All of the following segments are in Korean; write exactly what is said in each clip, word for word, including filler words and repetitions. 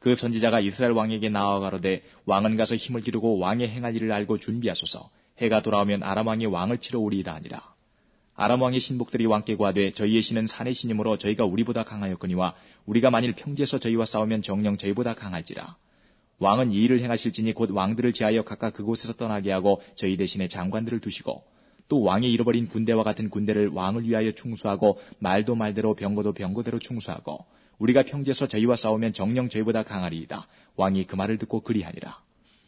그 선지자가 이스라엘 왕에게 나와 가로되 왕은 가서 힘을 기르고 왕의 행할 일을 알고 준비하소서. 해가 돌아오면 아람 왕이 왕을 치러 오리이다 하니라. 아람 왕의 신복들이 왕께 구하되 저희의 신은 산의 신이므로 저희가 우리보다 강하였거니와 우리가 만일 평지에서 저희와 싸우면 정녕 저희보다 강할지라. 왕은 이 일을 행하실지니 곧 왕들을 제하여 각각 그곳에서 떠나게 하고 저희 대신에 장관들을 두시고 또 왕의 잃어버린 군대와 같은 군대를 왕을 위하여 충수하고 말도 말대로 병거도 병거대로 충수하고 우리가 평지에서 저희와 싸우면 정녕 저희보다 강하리이다. 왕이 그 말을 듣고 그리하니라.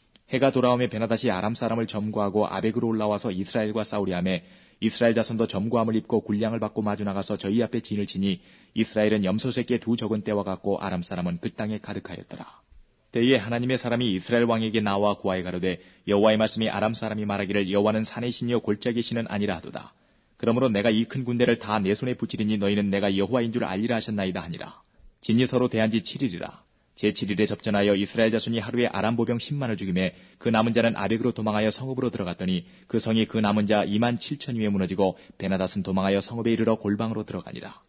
해가 돌아오며 베나닷이 아람 사람을 점거하고 아벡으로 올라와서 이스라엘과 싸우려 하매 이스라엘 자손도 점거함을 입고 군량을 받고 마주 나가서 저희 앞에 진을 치니 이스라엘은 염소새끼의 두 적은 떼와 같고 아람 사람은 그 땅에 가득하였더라. 때에 하나님의 사람이 이스라엘 왕에게 나와 구하여 가로되 여호와의 말씀이 아람 사람이 말하기를 여호와는 산의 신이요 골짜기의 신은 아니라 하도다. 그러므로 내가 이 큰 군대를 다 내 손에 붙이리니 너희는 내가 여호와인 줄 알리라 하셨나이다 하니라. 진이 서로 대한 지 칠 일이라. 제칠 일에 접전하여 이스라엘 자손이 하루에 아람 보병 십만을 죽이매 그 남은 자는 아벡으로 도망하여 성읍으로 들어갔더니 그 성이 그 남은 자 이만 칠천이에 무너지고 베나닷은 도망하여 성읍에 이르러 골방으로 들어가니라.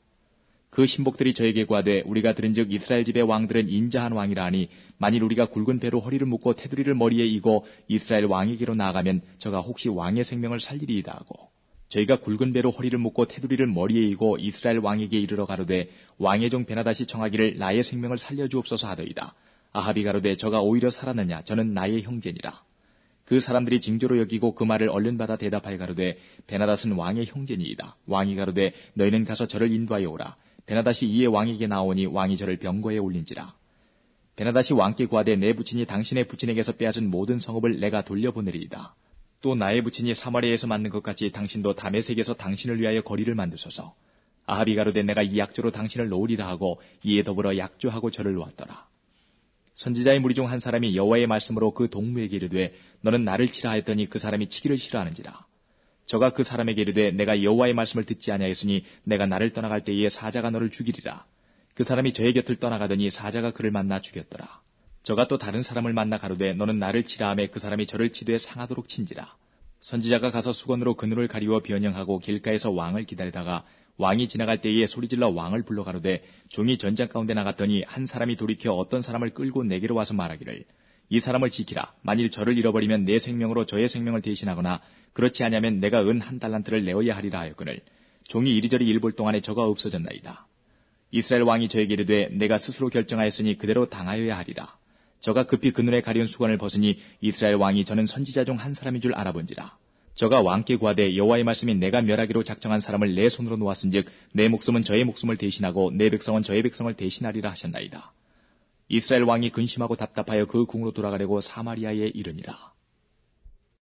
그 신복들이 저에게 구하되 우리가 들은즉 이스라엘 집의 왕들은 인자한 왕이라 하니 만일 우리가 굵은 배로 허리를 묶고 테두리를 머리에 이고 이스라엘 왕에게로 나아가면 저가 혹시 왕의 생명을 살리리이다 하고 저희가 굵은 배로 허리를 묶고 테두리를 머리에 이고 이스라엘 왕에게 이르러 가로되 왕의 종 베나닷이 청하기를 나의 생명을 살려주옵소서 하더이다. 아합이 가로되 저가 오히려 살았느냐 저는 나의 형제니라. 그 사람들이 징조로 여기고 그 말을 얼른 받아 대답하여 가로되 베나닷은 왕의 형제니이다. 왕이 가로되 너희는 가서 저를 인도하여 오라. 베나닷이 이에 왕에게 나오니 왕이 저를 병거에 올린지라. 베나닷이 왕께 구하되 내 부친이 당신의 부친에게서 빼앗은 모든 성읍을 내가 돌려보내리이다. 또 나의 부친이 사마리아에서 만든 것 같이 당신도 다메섹에서 당신을 위하여 거리를 만드소서. 아합이 가로되 내가 이 약조로 당신을 놓으리라 하고 이에 더불어 약조하고 저를 놓았더라. 선지자의 무리 중 한 사람이 여호와의 말씀으로 그 동무에게 이르되 너는 나를 치라 하였더니 그 사람이 치기를 싫어하는지라. 저가 그 사람에게 이르되 내가 여호와의 말씀을 듣지 아니하였으니 내가 나를 떠나갈 때에 사자가 너를 죽이리라. 그 사람이 저의 곁을 떠나가더니 사자가 그를 만나 죽였더라. 저가 또 다른 사람을 만나 가로되 너는 나를 치라 하매 그 사람이 저를 치되 상하도록 친지라. 선지자가 가서 수건으로 그 눈을 가리워 변형하고 길가에서 왕을 기다리다가 왕이 지나갈 때에 소리질러 왕을 불러 가로되 종이 전장 가운데 나갔더니 한 사람이 돌이켜 어떤 사람을 끌고 내게로 와서 말하기를 이 사람을 지키라. 만일 저를 잃어버리면 내 생명으로 저의 생명을 대신하거나 그렇지 아니하면 내가 은 한 달란트를 내어야 하리라 하였거늘 종이 이리저리 일 볼 동안에 저가 없어졌나이다. 이스라엘 왕이 저에게 이르되 내가 스스로 결정하였으니 그대로 당하여야 하리라. 저가 급히 그 눈에 가려운 수건을 벗으니 이스라엘 왕이 저는 선지자 중 한 사람인 줄 알아본지라. 저가 왕께 구하되 여호와의 말씀이 내가 멸하기로 작정한 사람을 내 손으로 놓았은즉 내 목숨은 저의 목숨을 대신하고 내 백성은 저의 백성을 대신하리라 하셨나이다. 이스라엘 왕이 근심하고 답답하여 그 궁으로 돌아가려고 사마리아에 이르니라.